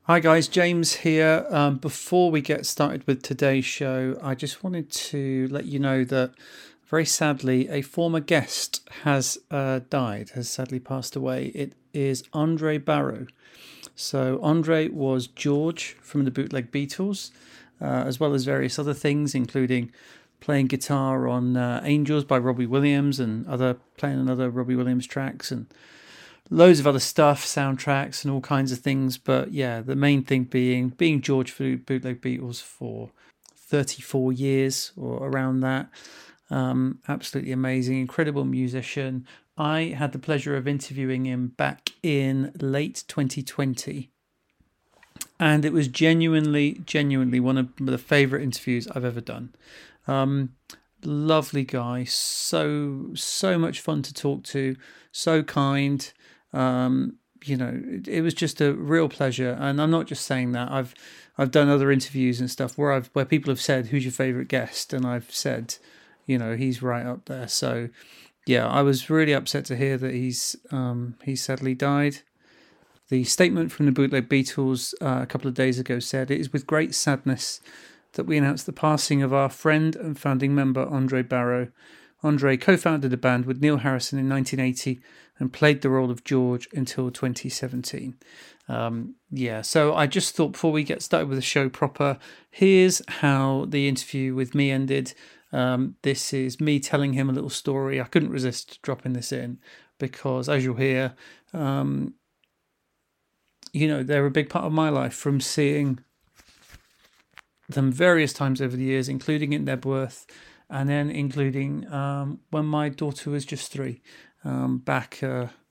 Hi guys, James here. Before we get started with today's show, I just wanted to let you know that very sadly a former guest has died, has sadly passed away. It is Andre Barrow. So Andre was George from the Bootleg Beatles, as well as various other things, including playing guitar on Angels by Robbie Williams and playing on other Robbie Williams tracks and loads of other stuff, soundtracks and all kinds of things. But yeah, the main thing being George for Bootleg Beatles for 34 years or around that. Absolutely amazing, incredible musician. I had the pleasure of interviewing him back in late 2020. And it was genuinely one of the favourite interviews I've ever done. Lovely guy, so much fun to talk to, so kind. It was just a real pleasure, and I'm not just saying that. I've done other interviews and stuff where people have said, "Who's your favourite guest?" and I've said, he's right up there. So, yeah, I was really upset to hear that he sadly died. The statement from the Bootleg Beatles a couple of days ago said, "It is with great sadness that we announce the passing of our friend and founding member Andre Barrow. Andre co-founded the band with Neil Harrison in 1980 and played the role of George until 2017. So I just thought before we get started with the show proper, here's how the interview with me ended. This is me telling him a little story. I couldn't resist dropping this in because, as you'll hear, they're a big part of my life, from seeing them various times over the years, including in Nebworth, and then including when my daughter was just 3, back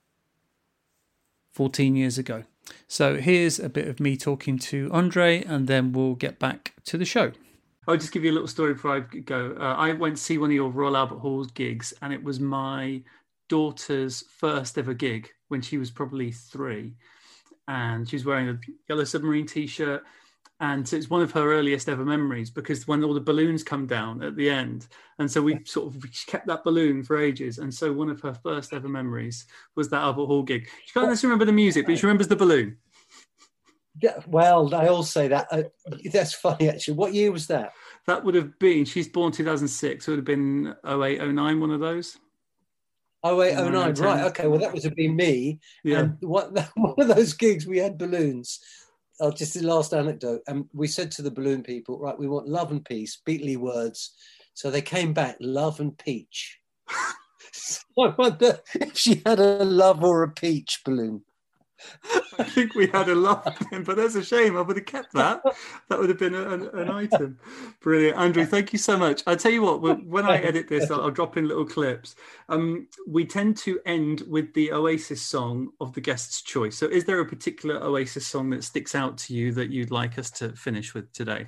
14 years ago. So here's a bit of me talking to Andre, and then we'll get back to the show. I'll just give you a little story before I go. I went to see one of your Royal Albert Hall gigs, and it was my daughter's first ever gig when she was probably 3. And she was wearing a Yellow Submarine t-shirt. And so it's one of her earliest ever memories, because when all the balloons come down at the end. And so we sort of kept that balloon for ages. And so one of her first ever memories was that Albert Hall gig. She can't necessarily remember the music, but she remembers the balloon. Yeah, well, I all say that. That's funny, actually. What year was that? That would have been, she's born 2006. It would have been 08, 09, one of those. 08, 09, right. Okay, well, that would have been me. Yeah. And one of those gigs, we had balloons. Just the last anecdote. And we said to the balloon people, right, we want love and peace, Beatley words. So they came back, love and peach. So I wonder if she had a love or a peach balloon. I think we had a love then, but that's a shame. I would have kept that. That would have been an item. Brilliant. Andrew, thank you so much. I'll tell you what, when I edit this, I'll drop in little clips. We tend to end with the Oasis song of the guest's choice. So is there a particular Oasis song that sticks out to you that you'd like us to finish with today?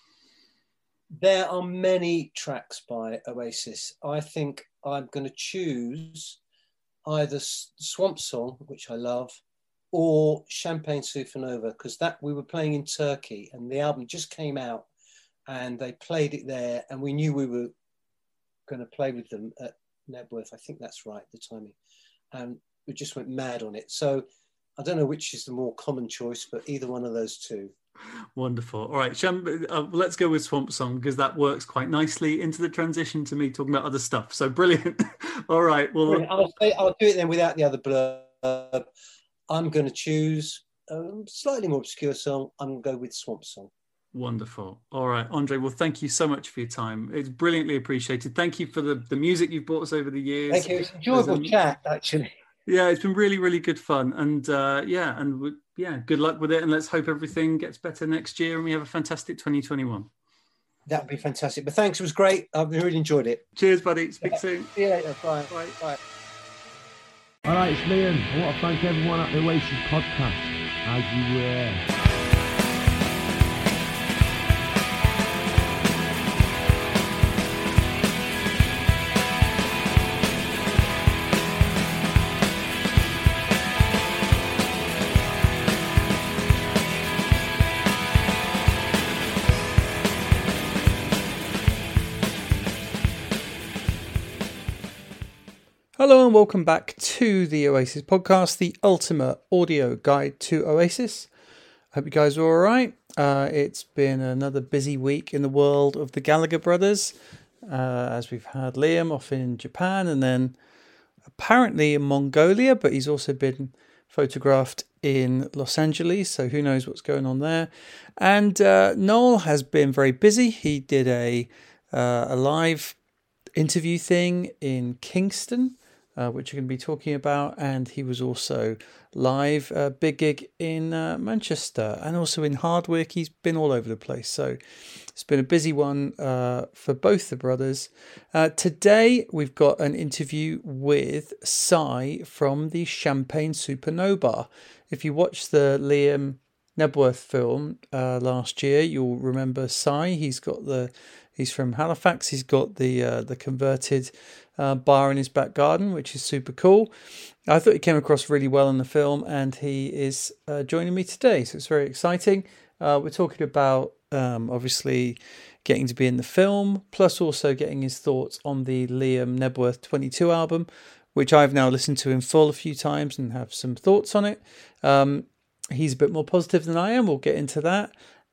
There are many tracks by Oasis. I think I'm going to choose either Swamp Song, which I love, or Champagne Supernova, because that we were playing in Turkey and the album just came out and they played it there, and we knew we were going to play with them at Nebworth. I think that's right, the timing. And we just went mad on it. So I don't know which is the more common choice, but either one of those two. Wonderful. All right, let's go with Swamp Song, because that works quite nicely into the transition to me talking about other stuff. So brilliant. All right. Well, I'll do it then without the other blurb. I'm going to choose a slightly more obscure song. I'm going to go with Swamp Song. Wonderful. All right, Andre, well, thank you so much for your time. It's brilliantly appreciated. Thank you for the music you've brought us over the years. Thank you. It's an enjoyable chat, actually. Yeah, it's been really, really good fun. And good luck with it. And let's hope everything gets better next year and we have a fantastic 2021. That would be fantastic. But thanks, it was great. I've really enjoyed it. Cheers, buddy. Speak soon. Yeah, bye. Bye. Bye. All right, it's Liam. I want to thank everyone at the Oasis podcast. As you were. Hello and welcome back to the Oasis podcast, the ultimate audio guide to Oasis. Hope you guys are all right. It's been another busy week in the world of the Gallagher brothers, as we've had Liam off in Japan and then apparently in Mongolia, but he's also been photographed in Los Angeles, so who knows what's going on there. And Noel has been very busy. He did a live interview thing in Kingston, which we're going to be talking about, and he was also live, big gig in Manchester, and also in Hardwick. He's been all over the place, so it's been a busy one for both the brothers. Today we've got an interview with Cy from the Champagne Supernova. If you watched the Liam Nebworth film last year, you'll remember Cy. He's from Halifax. He's got the converted bar in his back garden, which is super cool. I thought he came across really well in the film, and he is joining me today, so it's very exciting. We're talking about obviously getting to be in the film, plus also getting his thoughts on the Liam Nebworth 22 album, which I've now listened to in full a few times and have some thoughts on it. He's a bit more positive than I am. We'll get into that.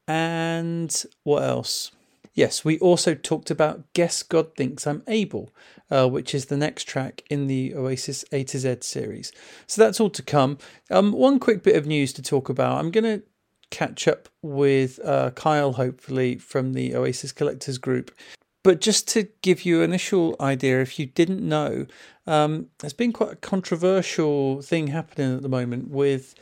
And what else? Yes, we also talked about Guess God Thinks I'm Able, which is the next track in the Oasis A to Z series. So that's all to come. One quick bit of news to talk about. I'm going to catch up with Kyle, hopefully, from the Oasis Collectors Group. But just to give you an initial idea, if you didn't know, there's been quite a controversial thing happening at the moment with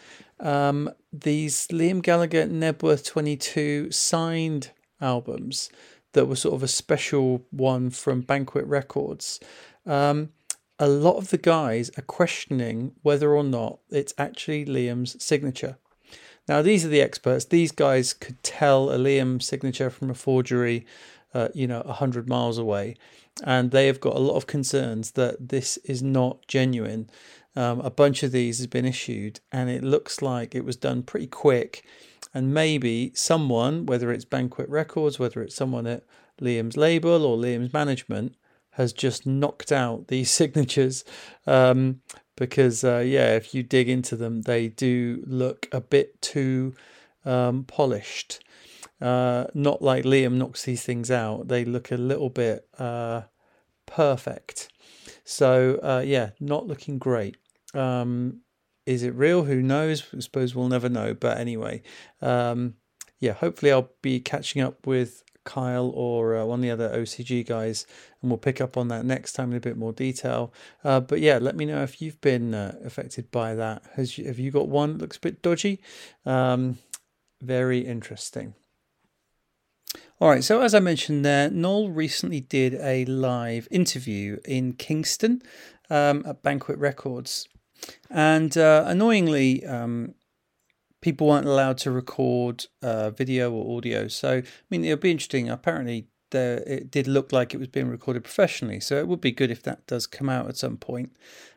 these Liam Gallagher Nebworth 22 signed albums that were sort of a special one from Banquet Records. A lot of the guys are questioning whether or not it's actually Liam's signature. Now, these are the experts. These guys could tell a Liam signature from a forgery 100 miles away, and they have got a lot of concerns that this is not genuine. A bunch of these has been issued, and it looks like it was done pretty quick, and maybe someone, whether it's Banquet Records, whether it's someone at Liam's label or Liam's management, has just knocked out these signatures, because if you dig into them, they do look a bit too polished. Not like Liam knocks these things out. They look a little bit perfect. So, not looking great. Is it real? Who knows? I suppose we'll never know. But anyway, hopefully I'll be catching up with Kyle or one of the other OCG guys, and we'll pick up on that next time in a bit more detail. But let me know if you've been affected by that. Have you got one that looks a bit dodgy? Very interesting. All right, so as I mentioned there, Noel recently did a live interview in Kingston at Banquet Records. And annoyingly, people weren't allowed to record video or audio. So, I mean, it'll be interesting. Apparently, it did look like it was being recorded professionally. So it would be good if that does come out at some point.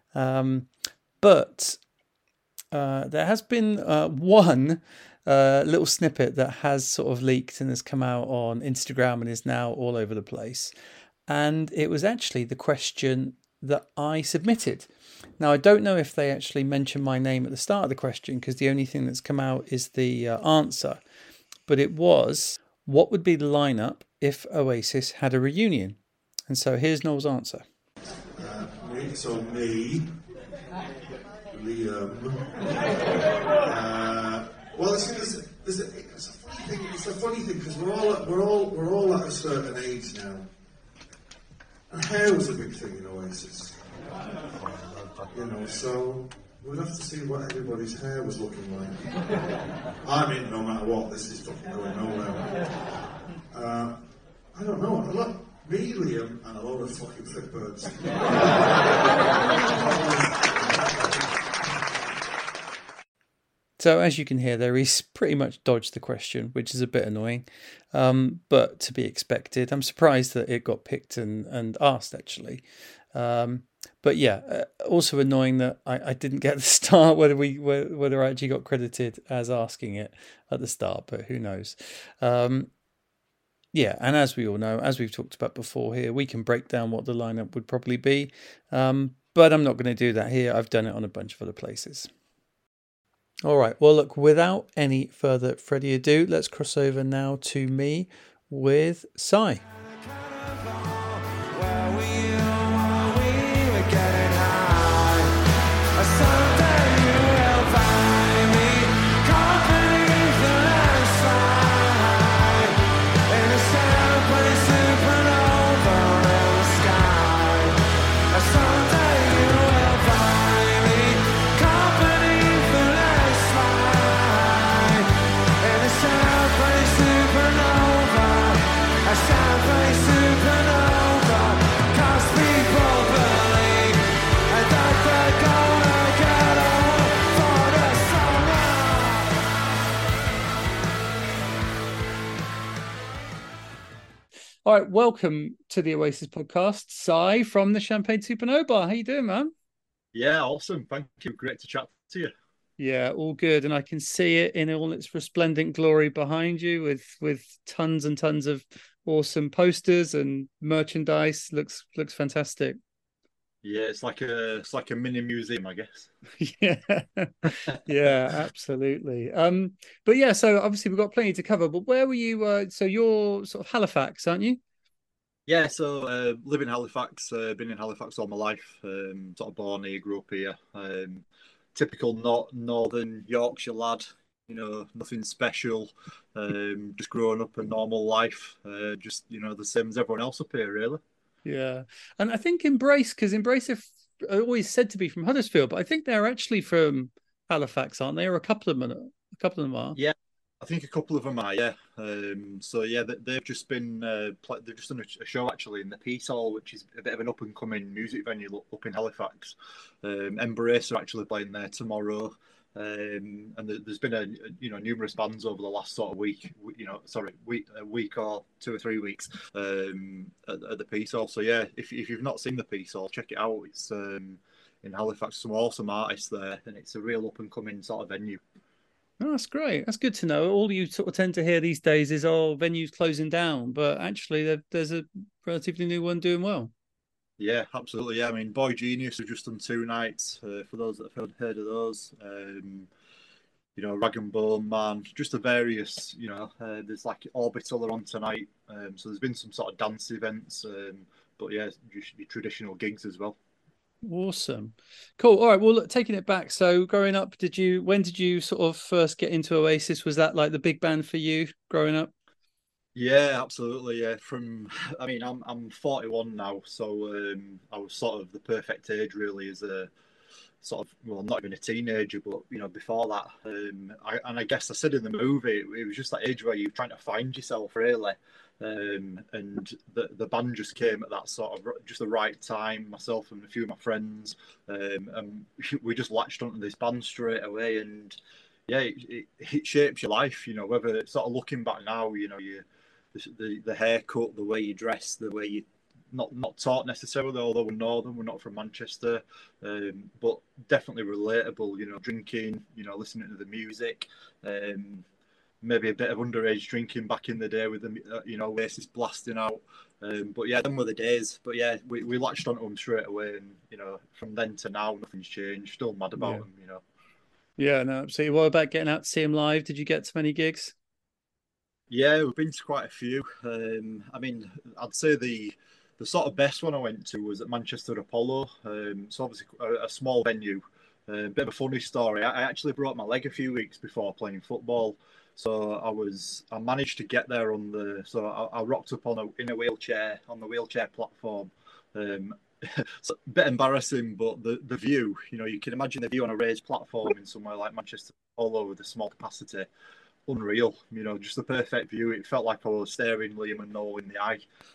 But there has been one little snippet that has sort of leaked and has come out on Instagram and is now all over the place. And it was actually the question that I submitted. Now, I don't know if they actually mentioned my name at the start of the question, because the only thing that's come out is the answer. But it was, what would be the lineup if Oasis had a reunion? And so here's Noel's answer. Me, Liam. Well, it's a funny thing because we're all at a certain age now, and hair was a big thing in Oasis. So we'd have to see what everybody's hair was looking like. I mean, no matter what, this is fucking going nowhere. I don't know. I like me, Liam, and a lot of fucking fit birds. So as you can hear there, he's pretty much dodged the question, which is a bit annoying, but to be expected. I'm surprised that it got picked and asked, actually. But also annoying that I didn't get the start, whether I actually got credited as asking it at the start, but who knows. And as we all know, as we've talked about before here, we can break down what the lineup would probably be, but I'm not going to do that here. I've done it on a bunch of other places. All right. Well, look, without any further Freddie ado, let's cross over now to me with Cy. All right, welcome to the Oasis podcast. Cy from the Champagne Supernova. How you doing, man? Yeah, awesome. Thank you. Great to chat to you. Yeah, all good, and I can see it in all its resplendent glory behind you, with tons and tons of awesome posters and merchandise. Looks fantastic. Yeah, it's like a mini museum, I guess. Yeah, yeah, absolutely. But yeah, so obviously we've got plenty to cover. But where were you? So you're sort of Halifax, aren't you? Yeah, so live in Halifax. Been in Halifax all my life. Sort of born here, grew up here. Typical northern Yorkshire lad. You know, nothing special. Just growing up a normal life. Just the same as everyone else up here, really. Yeah, and I think Embrace are always said to be from Huddersfield, but I think they're actually from Halifax, aren't they? Or a couple of them are. Yeah, I think a couple of them are. Yeah. So yeah, they've just been they've just done a show actually in the Peace Hall, which is a bit of an up and coming music venue up in Halifax. Embrace are actually playing there tomorrow. And there's been numerous bands over the last sort of week, a week or 2 or 3 weeks at the Peace Hall. So yeah, if you've not seen the Peace Hall, check it out. It's in Halifax, some awesome artists there, and it's a real up and coming sort of venue. Oh, that's great. That's good to know. All you sort of tend to hear these days is, oh, venues closing down, but actually there's a relatively new one doing well. Yeah, absolutely. Yeah, I mean, Boy Genius have just done 2 nights. For those that have heard of those, Rag and Bone Man, just the various. There's like Orbital are on tonight. So there's been some sort of dance events, but yeah, just your traditional gigs as well. Awesome, cool. All right, well, look, taking it back. So, growing up, when did you sort of first get into Oasis? Was that like the big band for you growing up? Yeah, absolutely. Yeah, I'm 41 now, so I was sort of the perfect age really as a sort of, well, not even a teenager, but before that. I guess I said in the movie, it was just that age where you're trying to find yourself really, and the band just came at that sort of just the right time. Myself and a few of my friends, and we just latched onto this band straight away, and yeah, it shapes your life. Whether sort of looking back now, the haircut, the way you dress, the way you not taught necessarily, although we're northern, we're not from Manchester, but definitely relatable. Drinking, listening to the music, maybe a bit of underage drinking back in the day with the Oasis blasting out. But yeah, them were the days. But yeah, we latched onto them straight away, and from then to now, nothing's changed. Still mad about them. Yeah, no, absolutely. What about getting out to see them live? Did you get to many gigs? Yeah, we've been to quite a few. I'd say the sort of best one I went to was at Manchester Apollo. So obviously a small venue. Bit of a funny story. I actually broke my leg a few weeks before playing football. So I managed to get there I rocked up in a wheelchair on the wheelchair platform. So a bit embarrassing, but the view, you can imagine the view on a raised platform in somewhere like Manchester Apollo with a small capacity. Unreal, just the perfect view. It felt like I was staring Liam and Noel in the eye.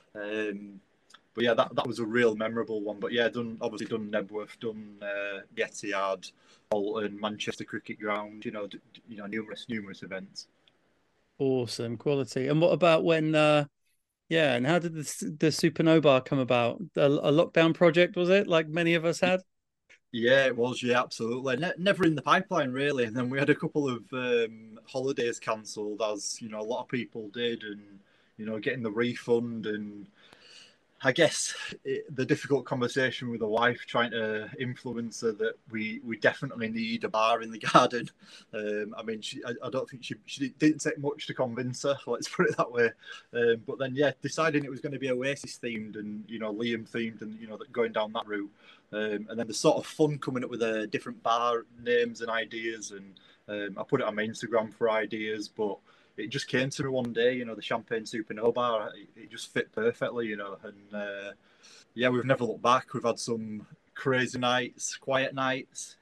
But yeah, that was a real memorable one. But yeah, done Nebworth, done the Etihad, Bolton, Manchester Cricket Ground. Numerous events. Awesome, quality. And what about when? And how did the Supernova come about? A lockdown project, was it? Like many of us had. Yeah, it was. Yeah, absolutely. Never in the pipeline, really. And then we had a couple of holidays cancelled, as a lot of people did, and getting the refund and I guess the difficult conversation with the wife, trying to influence her that we definitely need a bar in the garden. I mean, I don't think she didn't take much to convince her. Let's put it that way. But then, yeah, deciding it was going to be Oasis themed and Liam themed, and going down that route. And then the sort of fun coming up with different bar names and ideas, and I put it on my Instagram for ideas, but it just came to me one day, the Champagne Supernova bar, it just fit perfectly, and yeah, we've never looked back. We've had some crazy nights, quiet nights,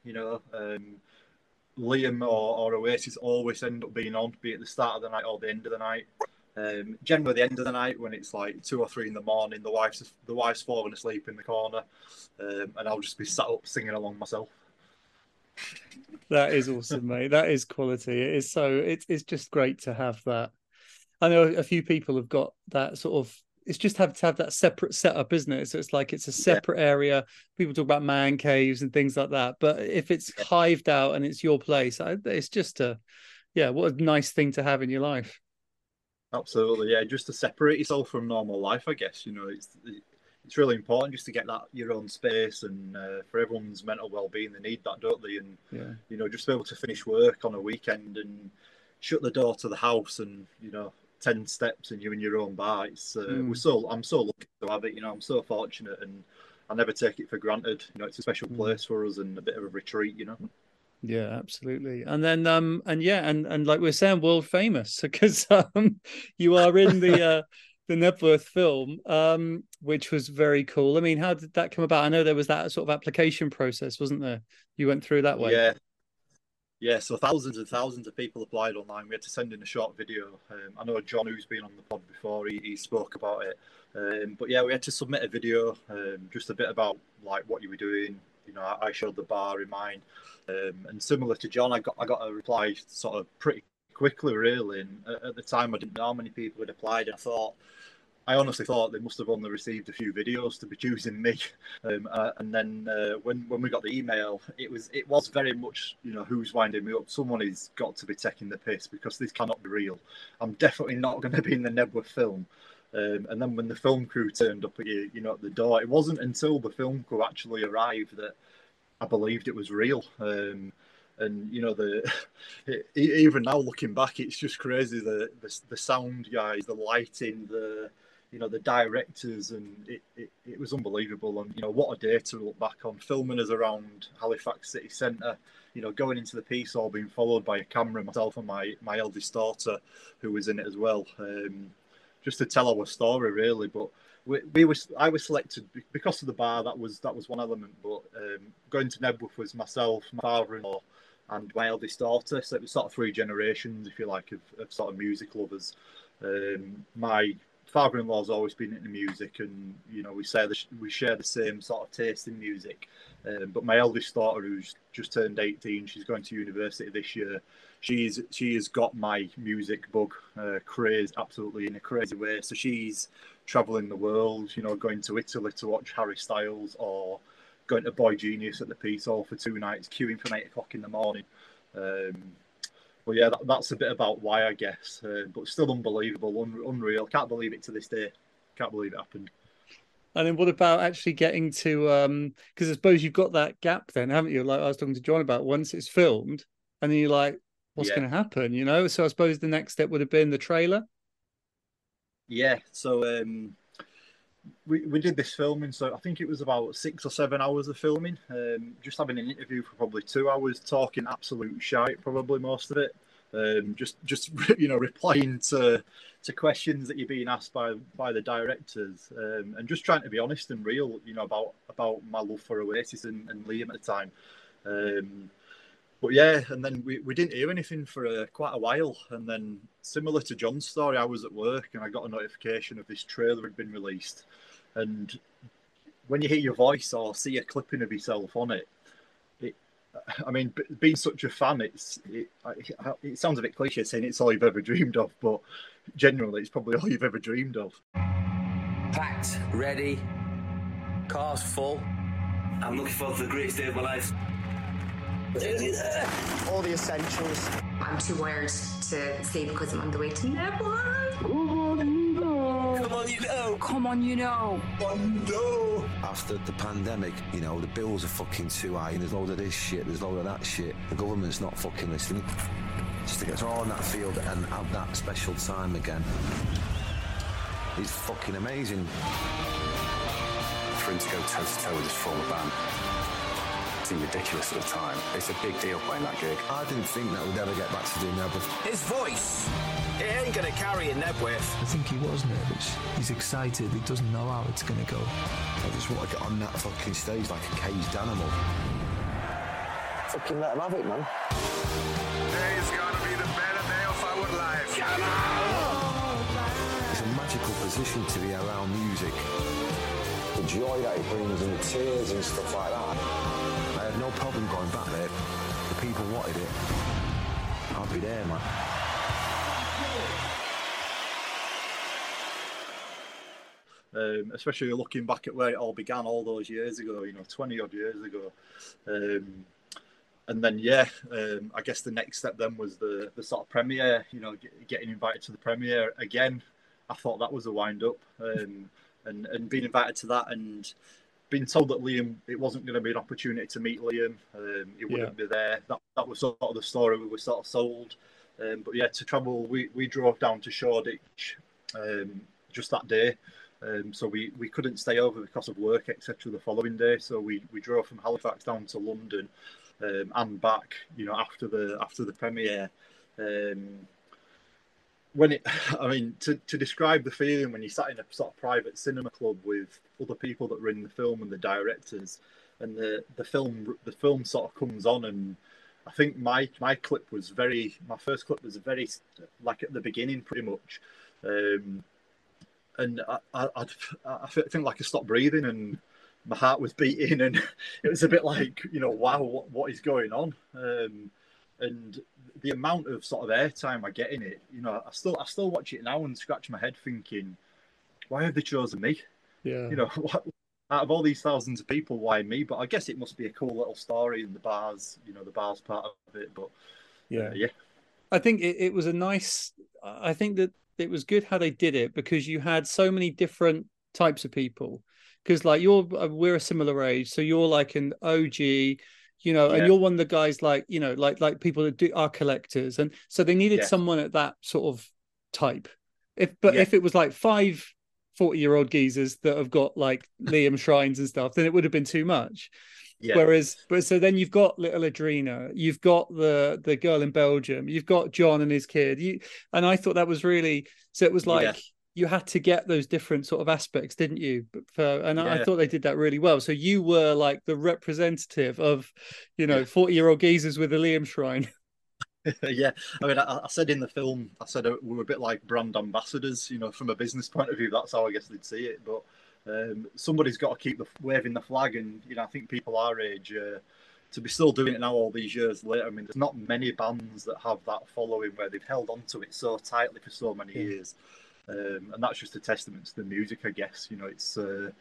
Liam or Oasis always end up being on, be it the start of the night or the end of the night. Generally the end of the night when it's like 2 or 3 in the morning, the wife's fallen asleep in the corner, and I'll just be sat up singing along myself. That is awesome, mate. That is quality. It is it's just great to have that. I know a few people have got that sort of, it's just have to have that separate setup, isn't it? So it's like it's a separate area. People talk about man caves and things like that. But if it's hived out and it's your place, it's just what a nice thing to have in your life. Absolutely, yeah. Just to separate yourself from normal life, I guess. It's really important just to get that your own space, and for everyone's mental well-being, they need that, don't they? And just be able to finish work on a weekend and shut the door to the house, and 10 steps and you're in your own bar. It's I'm so lucky to have it. I'm so fortunate, and I never take it for granted. It's a special place for us and a bit of a retreat. Yeah, absolutely. And then and like we're saying, world famous, because you are in the Knebworth film, which was very cool. I mean, how did that come about? I know there was that sort of application process, wasn't there? You went through that way. Yeah. So thousands and thousands of people applied online. We had to send in a short video. I know John, who's been on the pod before, he spoke about it. But yeah, we had to submit a video, just a bit about like what you were doing. I showed the bar in mine, and similar to John, I got a reply sort of pretty quickly, really. And at the time, I didn't know how many people had applied, and I honestly thought they must have only received a few videos to be choosing me. And then when we got the email, it was very much, who's winding me up? Someone has got to be taking the piss, because this cannot be real. I'm definitely not going to be in the Knebworth film. And then when the film crew turned up at at the door, it wasn't until the film crew actually arrived that I believed it was real. And even now looking back, it's just crazy. The sound guys, the lighting, the directors, and it was unbelievable. And what a day to look back on, filming us around Halifax city centre, going into the Peace Hall, being followed by a camera, myself and my eldest daughter, who was in it as well, just to tell our story, really. But I was selected because of the bar. That was one element. But going to Knebworth was myself, my father-in-law, and my eldest daughter. So it was sort of 3 generations, if you like, of sort of music lovers. My father-in-law's always been into music, and we share the same sort of taste in music. But my eldest daughter, who's just turned 18, she's going to university this year. She has got my music bug craze, absolutely in a crazy way. So she's traveling the world, going to Italy to watch Harry Styles, or going to Boy Genius at the Peace Hall for 2 nights, queuing from 8 o'clock in the morning. Well, yeah, that's a bit about why, I guess. But still unbelievable, unreal. Can't believe it to this day. Can't believe it happened. And then what about actually getting to, because I suppose you've got that gap then, haven't you? Like I was talking to John about, once it's filmed, and then you're like, what's going to happen, So I suppose the next step would have been the trailer. Yeah, so we did this filming, so I think it was about 6 or 7 hours of filming, just having an interview for probably 2 hours, talking absolute shite, probably most of it, just replying to questions that you're being asked by the directors, and just trying to be honest and real, about my love for Oasis and Liam at the time. But yeah, and then we didn't hear anything for quite a while. And then, similar to John's story, I was at work and I got a notification of this trailer had been released. And when you hear your voice or see a clipping of yourself on it, I mean, being such a fan, it sounds a bit cliche saying it's all you've ever dreamed of, but genuinely, it's probably all you've ever dreamed of. Packed, ready, car's full. I'm looking forward to the greatest day of my life. All the essentials. I'm too wired to stay because I'm on the way to Knebworth. Come on, you know. Come on, you know. After the pandemic, you know, the bills are fucking too high and there's load of this shit, there's load of that shit. The government's not fucking listening. Just to get thrown on that field and have that special time again is fucking amazing. For him to go toe-to-toe with his former band seemed ridiculous at the time. It's a big deal playing that gig. I didn't think that we'd ever get back to doing Nebworth. His voice, it ain't gonna carry in Nebworth. I think he was nervous. He's excited. He doesn't know how it's going to go. I just want to get on that fucking stage like a caged animal. Fucking let him have it, man. Today's gonna be the better day of our life. Come on! It's a magical position to be around music. The joy that it brings and the tears and stuff like that. I had no problem going back there. The people wanted it. I'll be there, man. Especially looking back at where it all began all those years ago, 20 odd years ago. And then, I guess the next step then was the sort of premiere, getting invited to the premiere again. I thought that was a wind up. And being invited to that and being told that Liam, it wasn't going to be an opportunity to meet Liam. He wouldn't be there. That was sort of the story we were sort of sold. But yeah, to travel, we drove down to Shoreditch just that day. So we couldn't stay over because of work, etc. the following day. So we drove from Halifax down to London and back, after the premiere. To describe the feeling when you sat in a sort of private cinema club with other people that were in the film and the directors, and the film sort of comes on, and I think my first clip was very like at the beginning pretty much, and I think like I stopped breathing and my heart was beating, and it was a bit like, wow, what is going on? And the amount of sort of airtime I get in it, I still watch it now and scratch my head thinking, why have they chosen me? Yeah. Out of all these thousands of people, why me? But I guess it must be a cool little story in the bars, the bars part of it. But yeah. I think it was I think that it was good how they did it, because you had so many different types of people. Because like we're a similar age, so you're like an OG, and you're one of the guys like people that are collectors, and so they needed someone at that sort of type. If it was like 5 40-year-old geezers that have got like Liam shrines and stuff, then it would have been too much. Yeah. So then you've got little Adrena, you've got the girl in Belgium, you've got John and his kid. And I thought that was really, so it was like you had to get those different sort of aspects, didn't you? I thought they did that really well. So you were like the representative of, 40-year-old geezers with a Liam shrine. Yeah, I mean, I said in the film, we were a bit like brand ambassadors, from a business point of view. That's how I guess they'd see it. But somebody's got to keep waving the flag, and I think people our age to be still doing it now all these years later. I mean, there's not many bands that have that following where they've held on to it so tightly for so many years, and that's just a testament to the music, I guess. It's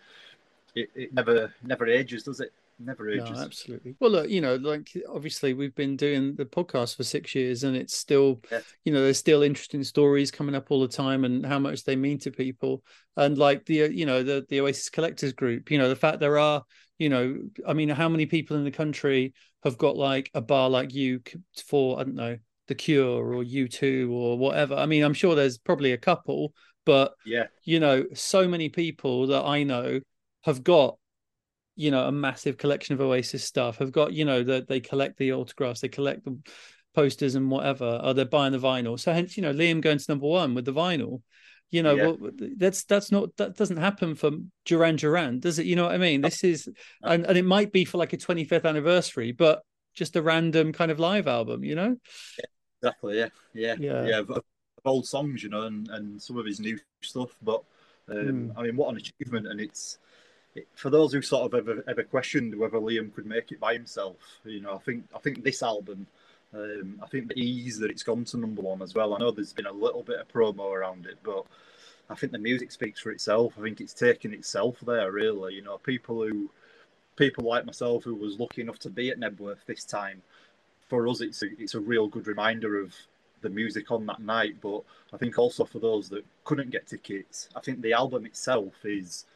it never ages, does it? Never ages. No, absolutely. Well, look, like obviously we've been doing the podcast for 6 years, and it's still, there's still interesting stories coming up all the time, and how much they mean to people. And like the Oasis Collectors Group, the fact there are, I mean, how many people in the country have got like a bar like you for, I don't know, The Cure or U2 or whatever. I mean, I'm sure there's probably a couple, but so many people that I know have got, a massive collection of Oasis stuff, have got, that they collect the autographs, they collect the posters and whatever, or they're buying the vinyl. So hence, Liam going to #1 with the vinyl, well, that doesn't happen for Duran Duran, does it? You know what I mean? This is, and it might be for like a 25th anniversary, but just a random kind of live album, Exactly. Yeah. Of old songs, and some of his new stuff. But I mean, what an achievement! And for those who sort of ever questioned whether Liam could make it by himself, I think this album, I think the ease that it's gone to #1 as well. I know there's been a little bit of promo around it, but I think the music speaks for itself. I think it's taken itself there, really. People like myself who was lucky enough to be at Nebworth this time, for us, it's a real good reminder of the music on that night. But I think also for those that couldn't get tickets, I think the album itself is,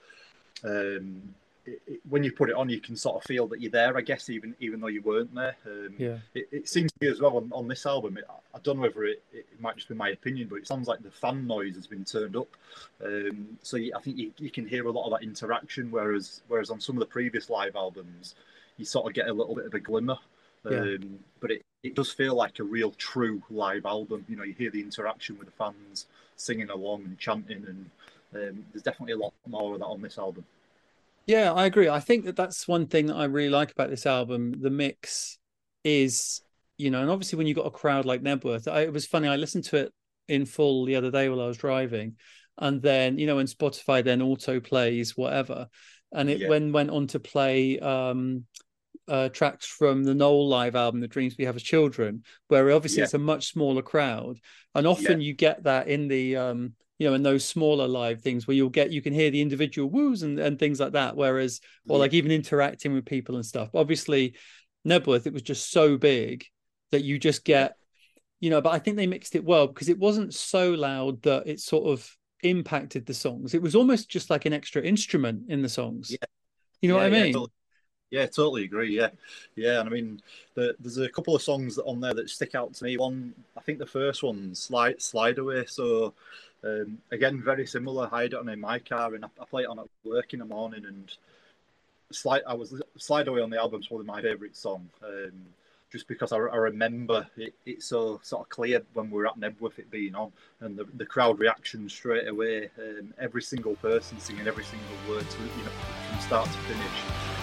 when you put it on, you can sort of feel that you're there, I guess, even though you weren't there. It seems to me as well on this album, I don't know whether it might just be my opinion, but it sounds like the fan noise has been turned up. So I think you can hear a lot of that interaction, whereas on some of the previous live albums, you sort of get a little bit of a glimmer. But it does feel like a real true live album. You know, you hear the interaction with the fans singing along and chanting, and there's definitely a lot more of that on this album. Yeah, I agree. I think that's one thing that I really like about this album. The mix is, and obviously when you've got a crowd like Nebworth, it was funny. I listened to it in full the other day while I was driving, and then, when Spotify then auto plays whatever, and it went on to play tracks from the Noel live album, The Dreams We Have as Children, where obviously it's a much smaller crowd, and often you get that in the in those smaller live things where you can hear the individual woos and things like that, whereas like even interacting with people and stuff. But obviously Nebworth, it was just so big that you just get but I think they mixed it well, because it wasn't so loud that it sort of impacted the songs. It was almost just like an extra instrument in the songs. You know what I mean? Totally agree. And I mean, there's a couple of songs on there that stick out to me. One, I think the first one, Slide Away. So again, very similar. I had it on in my car, and I play it on at work in the morning. And Slide Away on the album is probably my favourite song, just because I remember it's so sort of clear when we were at Nebworth it being on, and the crowd reaction straight away. Every single person singing every single word, from start to finish.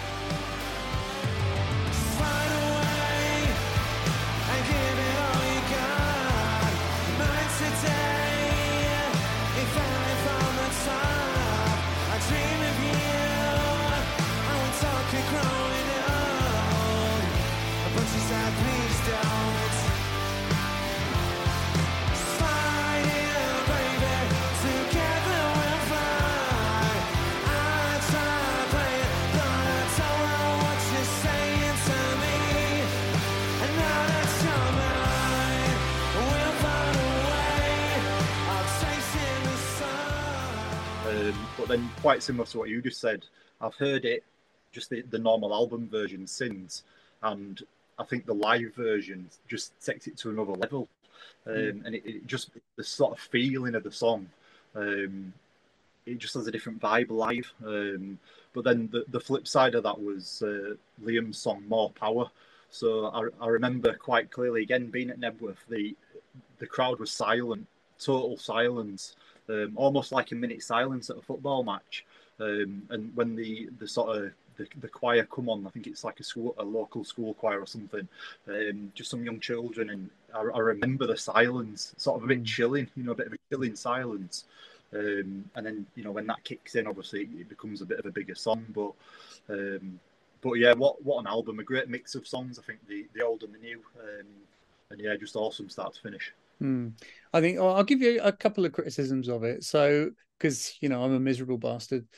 But then, quite similar to what you just said, I've heard it, just the normal album version since, and I think the live version just takes it to another level. And it just, the sort of feeling of the song, it just has a different vibe live. But then the flip side of that was Liam's song More Power. So I remember quite clearly, again, being at Nebworth, the crowd was silent, total silence. Almost like a minute silence at a football match, and when the sort of the choir come on, I think it's like a local school choir or something, just some young children, and I remember the silence, sort of a bit chilling, a bit of a chilling silence, and then when that kicks in, obviously it becomes a bit of a bigger song, but yeah, what an album, a great mix of songs. I think the old and the new, and yeah, just awesome start to finish. I think I'll give you a couple of criticisms of it. So, because I'm a miserable bastard.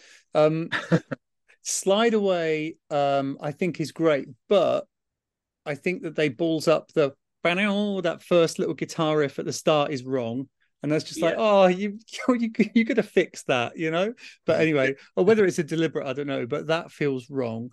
Slide Away, I think is great, but I think that they balls up that first little guitar riff at the start is wrong, and that's just like, you could have fixed that, But anyway, or whether it's a deliberate, I don't know, but that feels wrong.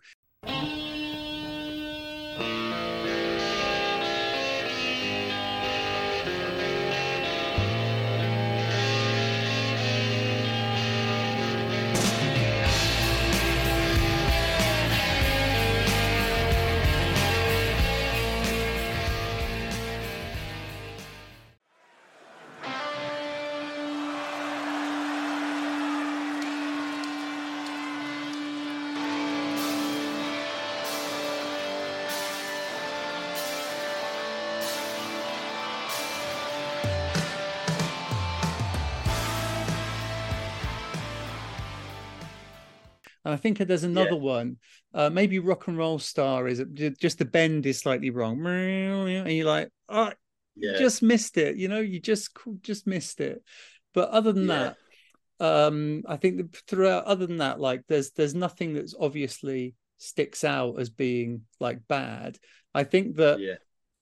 And I think there's another one, maybe Rock and Roll Star, is just the bend is slightly wrong, and you're like, you just missed it, you just missed it. But other than that, I think throughout, other than that, like there's nothing that's obviously sticks out as being like bad. I think that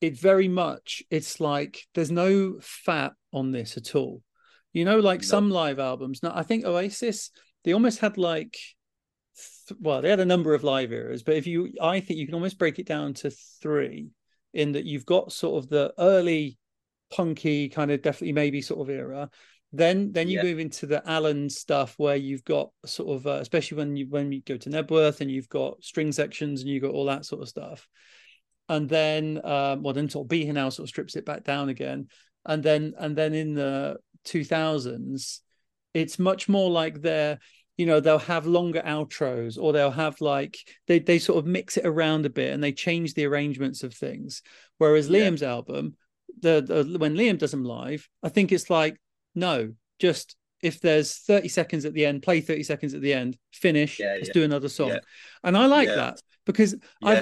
it very much, it's like there's no fat on this at all. You know, like some live albums. Now, I think Oasis, they almost had like, well, they had a number of live eras, but I think you can almost break it down to 3, in that you've got sort of the early punky kind of definitely maybe sort of era. Then you move into the Alan stuff where you've got sort of, especially when you go to Nebworth and you've got string sections and you've got all that sort of stuff. And then, then sort of Be Here Now sort of strips it back down again. And then in the 2000s, it's much more like they'll have longer outros, or they'll have like, they sort of mix it around a bit and they change the arrangements of things. Whereas Liam's album, when Liam does them live, I think it's like, no, just if there's 30 seconds at the end, play 30 seconds at the end, finish, let's do another song. Yeah. And I like that because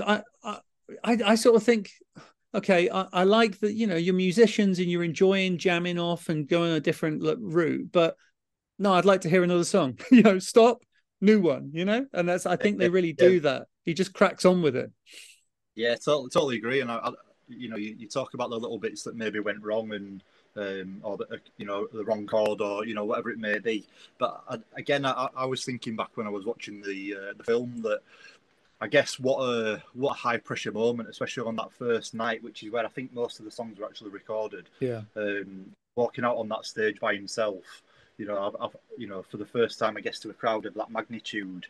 I sort of think, okay, I like that, you're musicians and you're enjoying jamming off and going a different route, but no, I'd like to hear another song, stop, new one, and I think they really do that. He just cracks on with it. Yeah, totally agree. And you talk about the little bits that maybe went wrong and, or the wrong chord, or whatever it may be. But I was thinking back when I was watching the film that I guess what a high pressure moment, especially on that first night, which is where I think most of the songs were actually recorded. Yeah. Walking out on that stage by himself, for the first time, I guess, to a crowd of that magnitude,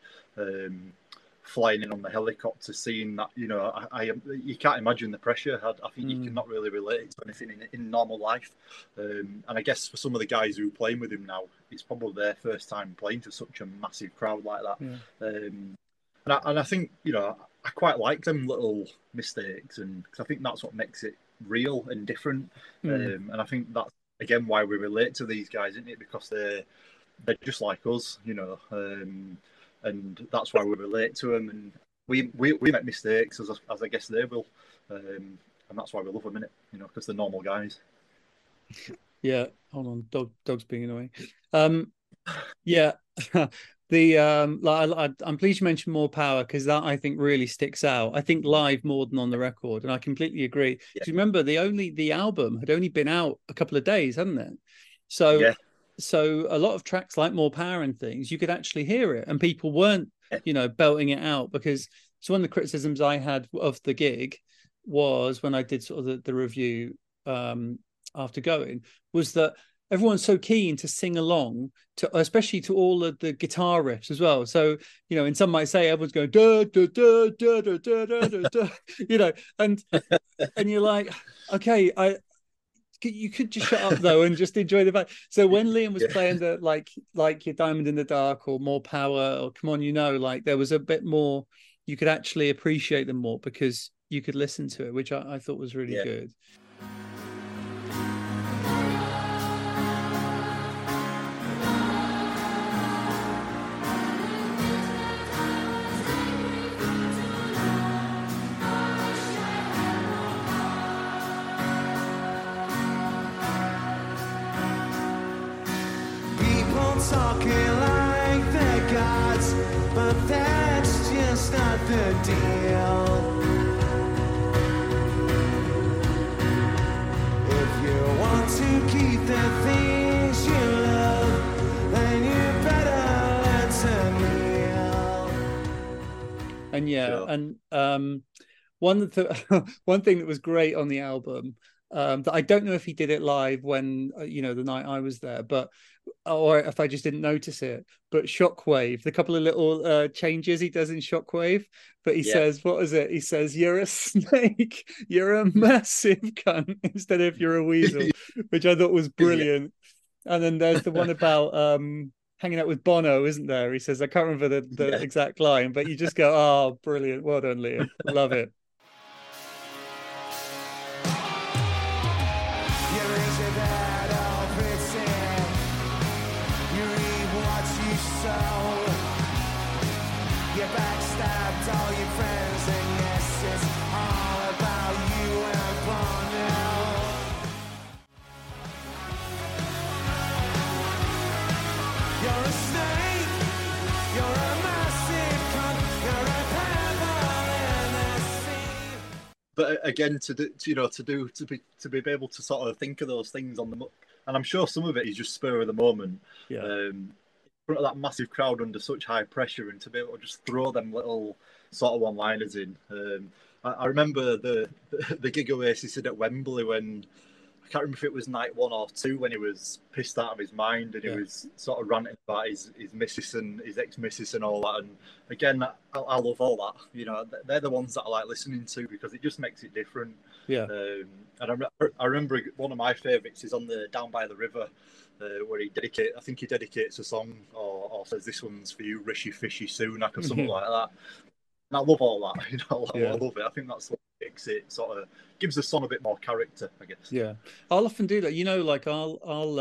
flying in on the helicopter, seeing that, you can't imagine the pressure. I think you cannot really relate it to anything in normal life. And I guess for some of the guys who are playing with him now, it's probably their first time playing to such a massive crowd like that. Yeah. And I think, I quite like them little mistakes, and because I think that's what makes it real and different. And I think that's, again, why we relate to these guys, isn't it? Because they're just like us, and that's why we relate to them. And we make mistakes, as I guess they will. And that's why we love them, innit? Because they're normal guys. Yeah, hold on, dog's being annoying. Yeah. I'm pleased you mentioned More Power, because that I think really sticks out. I think live more than on the record, and I completely agree. Yeah. Remember, the album had only been out a couple of days, hadn't it? So a lot of tracks like More Power and things, you could actually hear it, and people weren't, belting it out, because it's one of the criticisms I had of the gig was when I did sort of the review after going, was that everyone's so keen to sing along to, especially to all of the guitar riffs as well. So, and some might say everyone's going da da da da da da da da, and you're like, okay, you could just shut up though and just enjoy the vibe. So when Liam was playing the like your Diamond in the Dark or More Power or Come On, like there was a bit more, you could actually appreciate them more because you could listen to it, which I thought was really good. Talking like they're gods, but that's just not the deal. If you want to keep the things you love, then you better learn to kneel. And and one thing that was great on the album, that I don't know if he did it live when the night I was there, or if I just didn't notice it, but Shockwave, the couple of little changes he does in Shockwave, but he says, what is it? He says, you're a snake, you're a massive cunt, instead of you're a weasel, which I thought was brilliant. And then there's the one about hanging out with Bono, isn't there? He says, I can't remember the exact line, but you just go, oh, brilliant. Well done, Liam. Love it. but again, to be able to sort of think of those things and I'm sure some of it is just spur of the moment. Yeah. In front of that massive crowd under such high pressure, and to be able to just throw them little sort of one-liners in. I remember the gig Oasis did at Wembley when, I can't remember if it was night 1 or 2, when he was pissed out of his mind and he was sort of ranting about his missus and his ex-missus and all that. And again, I love all that. You know, they're the ones that I like listening to because it just makes it different. Yeah. And I remember one of my favourites is on the Down by the River, where he dedicates a song or says, "This one's for you, Rishi Fishy Sunak," or something like that. And I love all that. You know, I love it. I think that's what makes it sort of gives the song a bit more character, I guess. Yeah, I'll often do that. You know, like I'll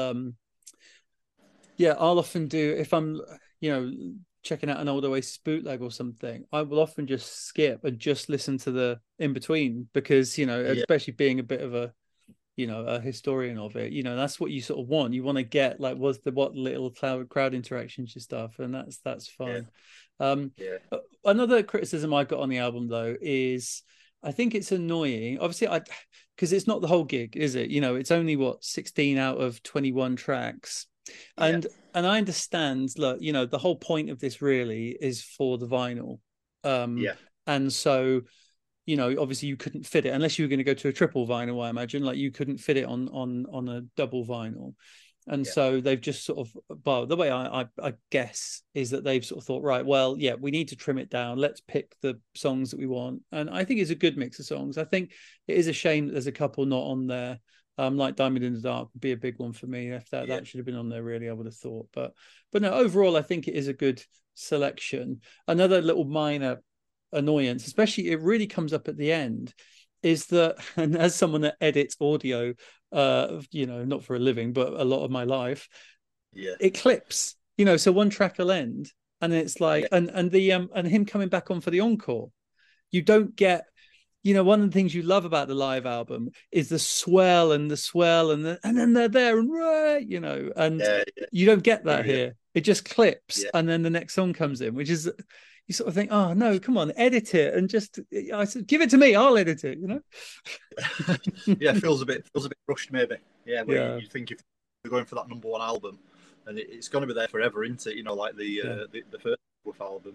often do, if I'm, you know, checking out an old Oasis bootleg or something, I will often just skip and just listen to the in between because, you know, especially being a bit of a, you know, a historian of it, you know, that's what you sort of want. You want to get like what little crowd interactions and stuff, and that's fine. Another criticism I got on the album though is I think it's annoying. Obviously, because it's not the whole gig, is it? You know, it's only 16 out of 21 tracks. And I understand, look, you know, the whole point of this really is for the vinyl. And so, you know, obviously you couldn't fit it unless you were going to go to a triple vinyl, I imagine. Like you couldn't fit it on a double vinyl. And so they've just sort of, well, the way I guess is that they've sort of thought, right, well, yeah, we need to trim it down. Let's pick the songs that we want. And I think it's a good mix of songs. I think it is a shame that there's a couple not on there. Like Diamond in the Dark would be a big one for me. If that should have been on there, really, I would have thought. But no, overall, I think it is a good selection. Another little minor annoyance, especially it really comes up at the end, is that, and as someone that edits audio, you know, not for a living, but a lot of my life, it clips, you know, so one track will end and it's like, and him coming back on for the encore, you don't get, you know, one of the things you love about the live album is the swell and then they're there and, you know, and you don't get that here. It just clips and then the next song comes in, which is, you sort of think, oh no, come on, edit it and just, I said, give it to me, I'll edit it, you know. It feels a bit rushed, maybe. You think if you're going for that number one album, and it's going to be there forever, isn't it? You know, like the first Wolf album.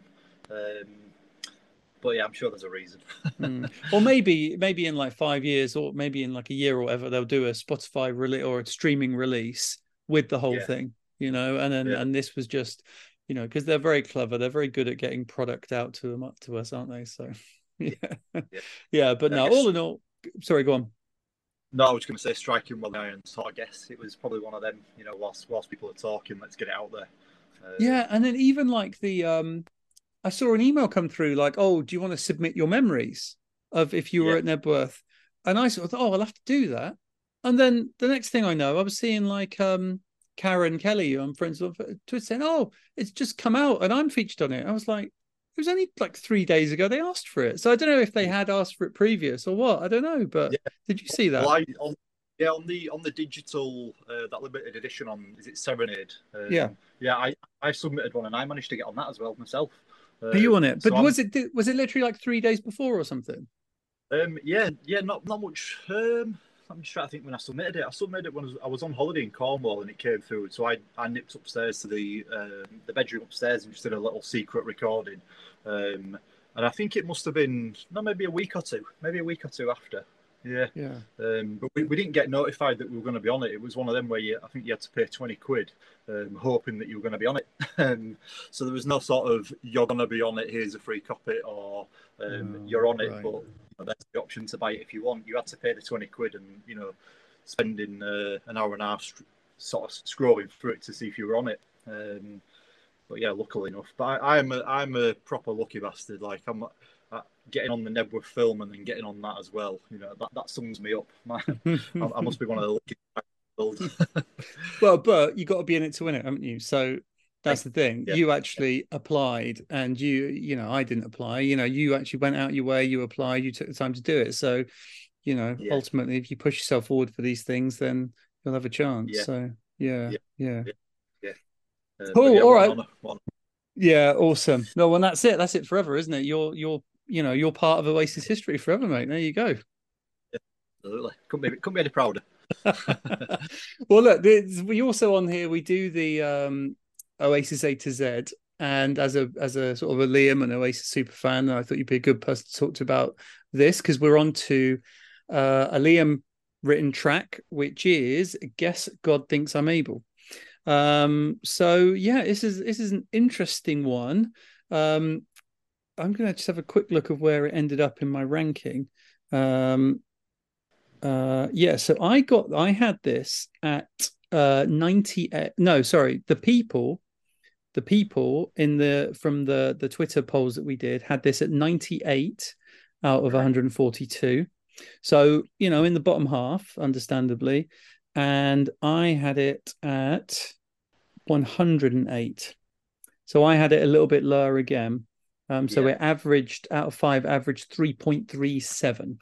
But yeah, I'm sure there's a reason. Or maybe in like 5 years, or maybe in like a year or whatever, they'll do a Spotify release or a streaming release with the whole thing, you know. And then and this was just, you know, because they're very clever, they're very good at getting product out to us, aren't they? So but no, all in all, sorry, go on. No, I was going to say striking while the iron sort of guess. It was probably one of them, you know, whilst people are talking, let's get it out there. And then even like the I saw an email come through like, oh, do you want to submit your memories of if you were at Nebworth? And I sort of thought, oh, I'll have to do that. And then the next thing I know, I was seeing like Karen Kelly, who I'm friends with, Twitter, saying, oh, it's just come out and I'm featured on it. I was like, it was only like 3 days ago they asked for it. So I don't know if they had asked for it previous or what. I don't know, but did you see that? Well, on the digital, that limited edition is it Serenade? I submitted one and I managed to get on that as well myself. Are you on it? But so was it literally like 3 days before or something? Not much. I'm just trying to think when I submitted it. I submitted it when I was on holiday in Cornwall and it came through. So I nipped upstairs to the bedroom upstairs and just did a little secret recording. And I think it must have been maybe a week or two after. But we didn't get notified that we were going to be on it. It was one of them where I think you had to pay 20 quid, hoping that you were going to be on it. So there was no sort of, you're going to be on it, here's a free copy, or you're on it, but you know, there's the option to buy it if you want. You had to pay the 20 quid and, you know, spending an hour and a half sort of scrolling through it to see if you were on it. But yeah, luckily enough. But I'm a proper lucky bastard. Like I'm getting on the Nebworth film and then getting on that as well. You know, that sums me up. I must be one of the lucky bastard. Well, but you got to be in it to win it, haven't you? So that's the thing. You actually applied, and you know, I didn't apply. You know, you actually went out your way. You applied. You took the time to do it. So, you know, ultimately, if you push yourself forward for these things, then you'll have a chance. So cool. All right. Yeah, awesome. No, well, that's it. That's it forever, isn't it? You're part of Oasis history forever, mate. There you go. Absolutely. Couldn't be any prouder. Well, look, we also on here we do the Oasis A to Z, and as a sort of a Liam and Oasis super fan, I thought you'd be a good person to talk to about this, because we're on to a Liam written track, which is Guess God Thinks I'm Able. So yeah, this is an interesting one. I'm gonna just have a quick look of where it ended up in my ranking. So I had this at 98. No, sorry, the people in from the Twitter polls that we did had this at 98 out of 142. So, in the bottom half, understandably. And I had it at 108. So I had it a little bit lower again. So it averaged, out of 5, averaged 3.37.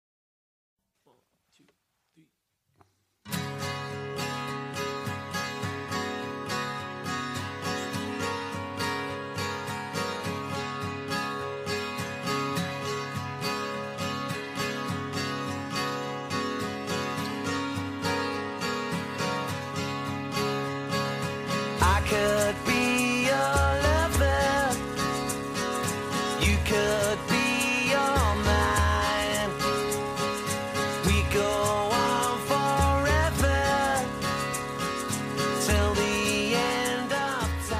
I could be your lover, you could be your mine. We go on forever till the end of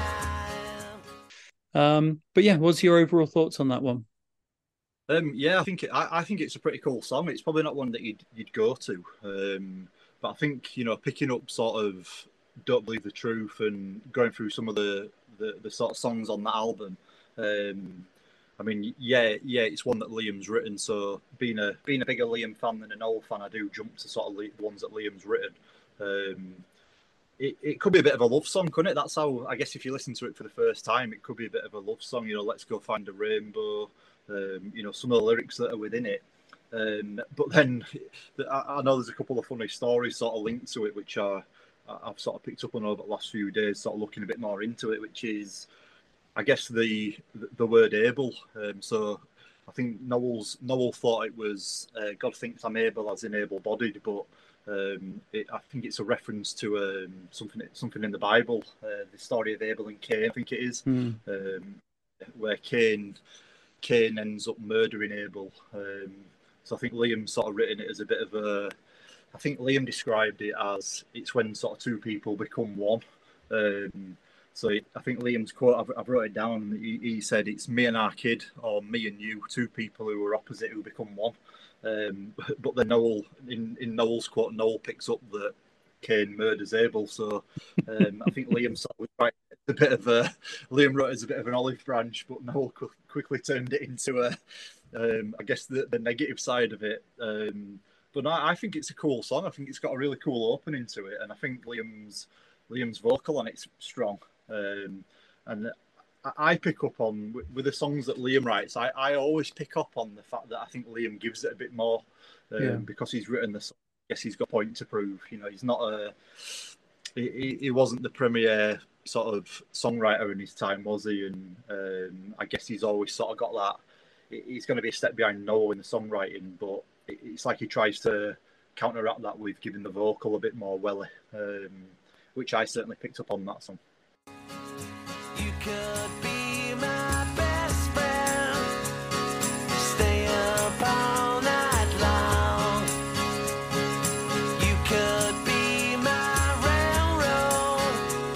time. But yeah, what's your overall thoughts on that one? I think it's a pretty cool song. It's probably not one that you'd go to, but I think picking up sort of Don't Believe the Truth and going through some of the sort of songs on that album. It's one that Liam's written. So being a bigger Liam fan than an old fan, I do jump to sort of the ones that Liam's written. It could be a bit of a love song, couldn't it? That's how, I guess, if you listen to it for the first time, it could be a bit of a love song. Let's go find a rainbow. Some of the lyrics that are within it. But then I know there's a couple of funny stories sort of linked to it, which I've sort of picked up on over the last few days, sort of looking a bit more into it, which is, I guess, the word able. So I think Noel thought it was God thinks I'm able, as in able-bodied, but I think it's a reference to something in the Bible, the story of Abel and Cain, I think it is, where Cain ends up murdering Abel. So I think Liam sort of written it as a bit of a... I think Liam described it as it's when sort of two people become one. I think Liam's quote, I've wrote it down, he said, it's me and our kid, or me and you, two people who are opposite who become one. But then Noel, in Noel's quote, Noel picks up that Cain murders Abel. So I think Liam sort of right, a bit of a... Liam wrote it as a bit of an olive branch, but Noel quickly turned it into I guess the negative side of it. But no, I think it's a cool song. I think it's got a really cool opening to it, and I think Liam's vocal on it's strong. And I pick up on, with the songs that Liam writes, I always pick up on the fact that I think Liam gives it a bit more because he's written the song. I guess he's got a point to prove. He's not he wasn't the premier sort of songwriter in his time, was he? And I guess he's always sort of got that. He's going to be a step behind Noel in the songwriting, but it's like he tries to counteract that with giving the vocal a bit more welly, which I certainly picked up on that song. You could be my best friend, stay up all night long. You could be my railroad,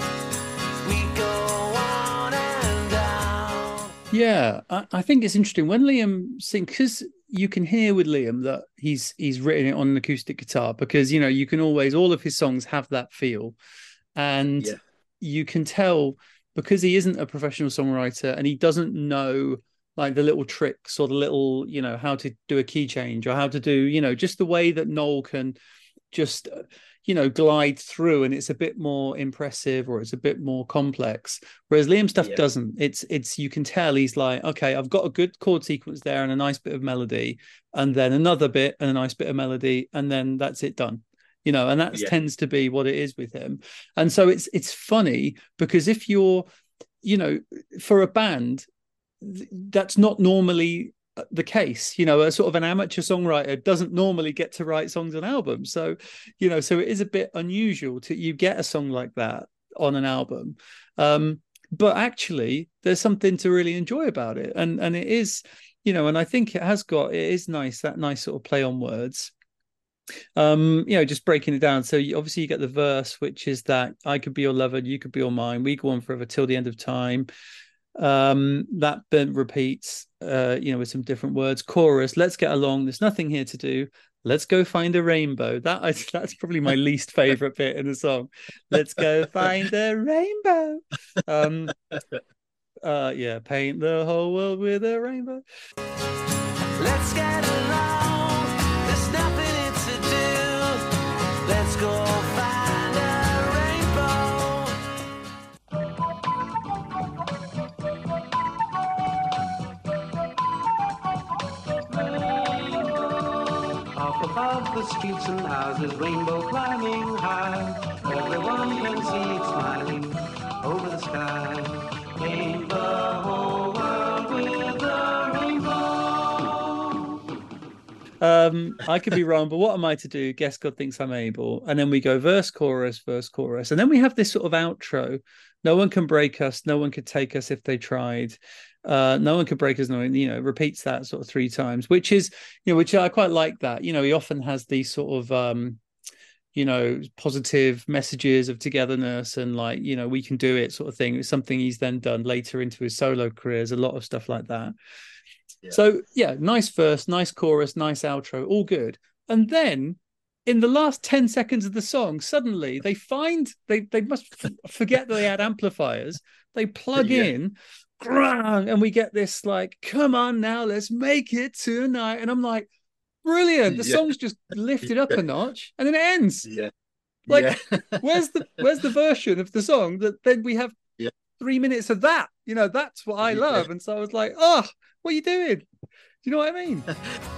we go on and on. Yeah, I think it's interesting when Liam sings, because you can hear with Liam that he's written it on an acoustic guitar, because you can always, all of his songs have that feel, and you can tell, because he isn't a professional songwriter and he doesn't know like the little tricks or the little how to do a key change or how to do just the way that Noel can just glide through, and it's a bit more impressive or it's a bit more complex, whereas Liam stuff doesn't. It's you can tell he's like, okay, I've got a good chord sequence there and a nice bit of melody, and then another bit and a nice bit of melody, and then that's it, done. And that tends to be what it is with him. And so it's funny, because if you're for a band, that's not normally the case. You know, a sort of an amateur songwriter doesn't normally get to write songs on albums. So, you know, so it is a bit unusual to you get a song like that on an album. But actually there's something to really enjoy about it. And it is, you know, and I think it is nice, that nice sort of play on words. You know, just breaking it down. So obviously you get the verse, which is that I could be your lover, you could be all mine, we go on forever till the end of time. That bit repeats, you know, with some different words. Chorus, let's get along, there's nothing here to do, let's go find a rainbow. That's probably my least favorite bit in the song. Let's go find a rainbow. Yeah, paint the whole world with a rainbow. Let's get along, there's nothing here to do, let's go find a rainbow. Up above the streets and houses, rainbow climbing high, everyone can see it smiling over the sky. Paint the whole world with a rainbow. I could be wrong, but what am I to do? Guess God thinks I'm able. And then we go verse, chorus, and then we have this sort of outro. No one can break us, no one could take us if they tried. No one could break us, no one, you know, repeats that sort of 3 times, which is, you know, which I quite like that. You know, he often has these sort of you know, positive messages of togetherness and like, you know, we can do it sort of thing. It's something he's then done later into his solo careers, a lot of stuff like that. Yeah. So yeah, nice verse, nice chorus, nice outro, all good. And then in the last 10 seconds of the song, suddenly they must forget that they had amplifiers. They plug in, and we get this like, come on now, let's make it tonight. And I'm like, brilliant. The song's just lifted up a notch and then it ends. Where's the version of the song that then we have 3 minutes of that? You know, that's what I love. And so I was like, oh, what are you doing? Do you know what I mean?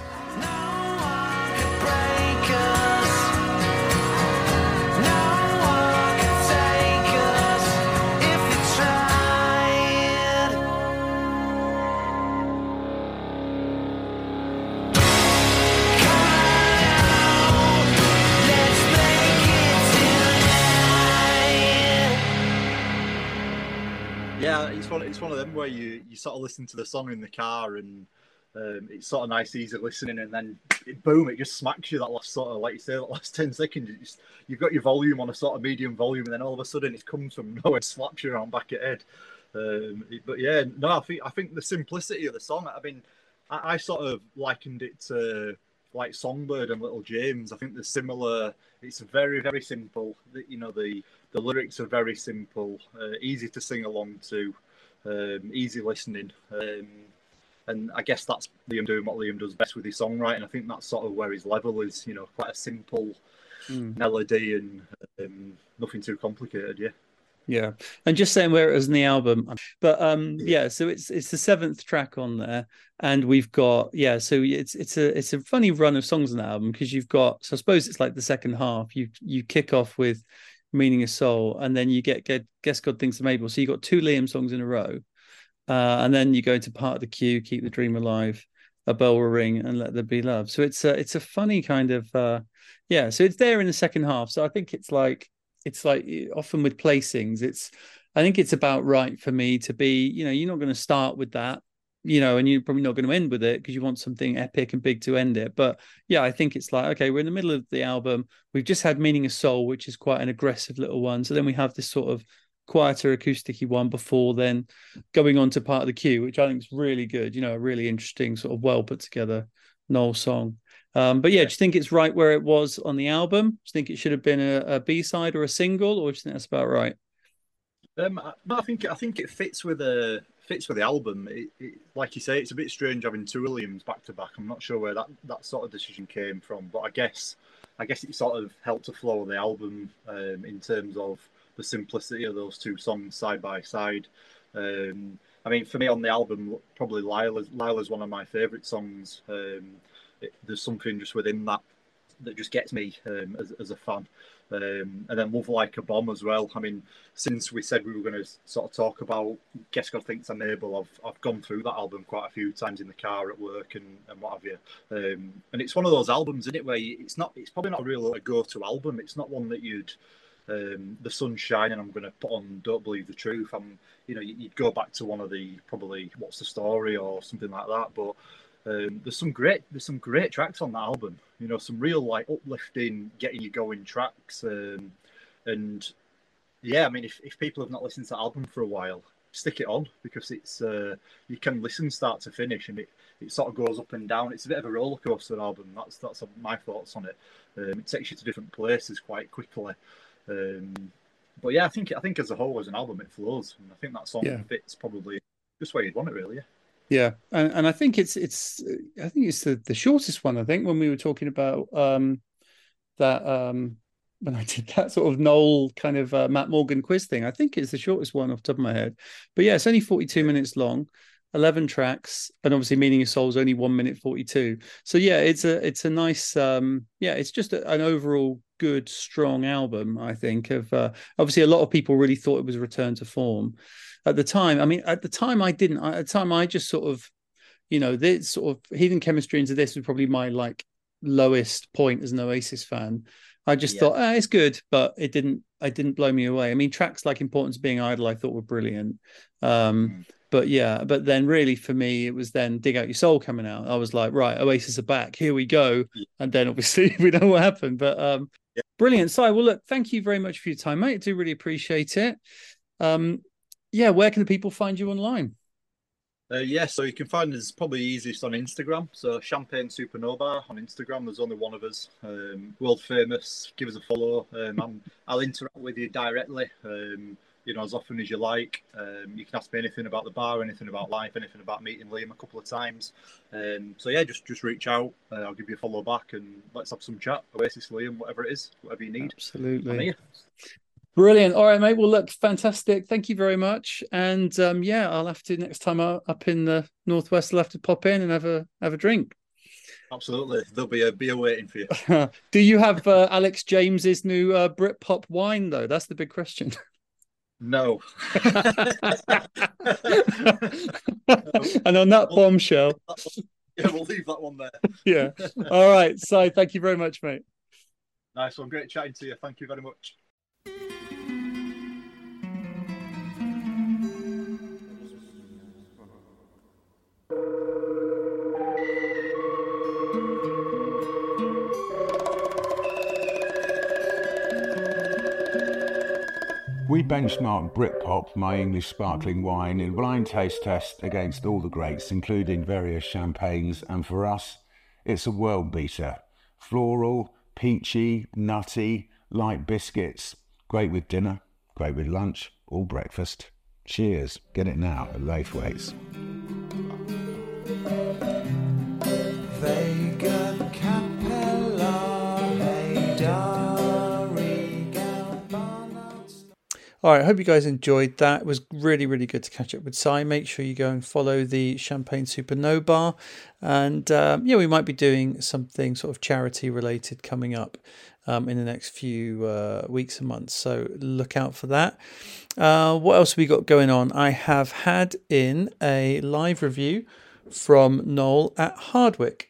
Yeah, it's one of them where you sort of listen to the song in the car and it's sort of nice, easy listening, and then boom, it just smacks you that last sort of, like you say, that last 10 seconds. You've got your volume on a sort of medium volume, and then all of a sudden it comes from nowhere and slaps you around back at head. But yeah, no, I think the simplicity of the song. I mean, I sort of likened it to like Songbird and Little James. I think they're similar. It's very, very simple. You know, the lyrics are very simple, easy to sing along to, easy listening. And I guess that's Liam doing what Liam does best with his songwriting. I think that's sort of where his level is, you know, quite a simple melody and nothing too complicated, Yeah, and just saying where it is in the album, but yeah, so it's the 7th track on there, and we've got so it's a funny run of songs on the album because you've got, so I suppose it's like the second half. You kick off with Meaning of Soul, and then you get Guess God Thinks I'm Able. So you got 2 Liam songs in a row, and then you go into Part of the Queue, Keep the Dream Alive, A Bell Will Ring, and Let There Be Love. So it's a funny kind of so it's there in the second half. So I think it's like often with placings, I think it's about right for me to be, you know, you're not going to start with that, you know, and you're probably not going to end with it because you want something epic and big to end it. But yeah, I think it's like, okay, we're in the middle of the album. We've just had Meaning of Soul, which is quite an aggressive little one. So then we have this sort of quieter acoustic-y one before then going on to Part of the Queue, which I think is really good, you know, a really interesting sort of well put together Noel song. But yeah, do you think it's right where it was on the album? Do you think it should have been a B-side or a single, or do you think that's about right? I think it fits with the album. Like you say, it's a bit strange having 2 Williams back to back. I'm not sure where that sort of decision came from, but I guess it sort of helped to flow the album in terms of the simplicity of those 2 songs side by side. I mean, for me on the album, probably Lila's one of my favourite songs. There's something just within that just gets me as a fan. And then Love Like a Bomb as well. I mean, since we said we were going to sort of talk about Guess God Thinks I'm Able, I've gone through that album quite a few times in the car at work and what have you. And it's one of those albums, isn't it, where it's probably not really a go-to album. It's not one that you'd The Sun's Shining, I'm going to put on Don't Believe the Truth. You'd go back to one of the probably What's the Story or something like that. But there's some great tracks on that album. Some real like uplifting, getting you going tracks. And yeah, I mean, if people have not listened to that album for a while, stick it on, because it's you can listen start to finish, and it sort of goes up and down. It's a bit of a roller coaster album. That's my thoughts on it. It takes you to different places quite quickly. But yeah, I think as a whole, as an album, it flows, and I think that song fits probably just where you'd want it, really. Yeah, and I think it's the shortest one. I think when we were talking about that when I did that sort of Noel kind of Matt Morgan quiz thing, I think it's the shortest one off the top of my head. But yeah, it's only 42 minutes long, 11 tracks, and obviously Meaning of Soul is only 1 minute 42. So yeah, it's a nice it's just an overall good, strong album. I think of obviously a lot of people really thought it was a return to form at the time. I mean, at the time I didn't. At the time I just sort of, this sort of Heathen Chemistry Into This was probably my like lowest point as an Oasis fan. I just thought it's good, but it didn't blow me away. I mean, tracks like Importance of Being Idle I thought were brilliant. But then really for me, it was then Dig Out Your Soul coming out. I was like, right, Oasis are back. Here we go. And then obviously we know what happened. But brilliant. Si, well, look, thank you very much for your time, mate. I do really appreciate it. Where can the people find you online? So you can find us probably easiest on Instagram. So Champagne Supernova on Instagram. There's only one of us. World famous. Give us a follow. I'll interact with you directly. As often as you like. You can ask me anything about the bar, anything about life, anything about meeting Liam a couple of times. Just reach out. I'll give you a follow back and let's have some chat. Oasis, Liam, whatever it is, whatever you need. Absolutely. Brilliant. All right, mate. Well, look, fantastic. Thank you very much. And I'll have to next time up in the Northwest, I'll have to pop in and have a drink. Absolutely. There'll be a beer waiting for you. Do you have Alex James's new Britpop wine, though? That's the big question. No. And on that bombshell. Yeah, we'll leave that one there. Yeah. All right. So thank you very much, mate. Nice one. Great chatting to you. Thank you very much. We benchmark Britpop, my English sparkling wine, in blind taste test against all the greats, including various champagnes, and for us, it's a world beater. Floral, peachy, nutty, light biscuits. Great with dinner, great with lunch, or breakfast. Cheers. Get it now at Laithwaite's. Vega Capella, hey All right, I hope you guys enjoyed that. It was really, really good to catch up with Si. Make sure you go and follow the Champagne Supernova. And we might be doing something sort of charity related coming up in the next few weeks and months. So look out for that. What else have we got going on? I have had in a live review from Noel at Hardwick.